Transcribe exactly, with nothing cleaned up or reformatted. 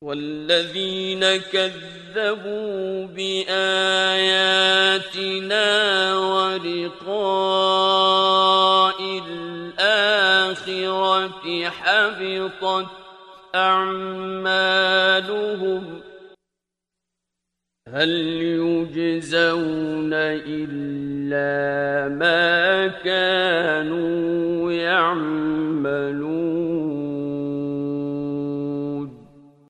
والذين كذبوا بآياتنا ولقاء الآخرة حبطت أعمالهم هل يجزون إلا ما كانوا يعملون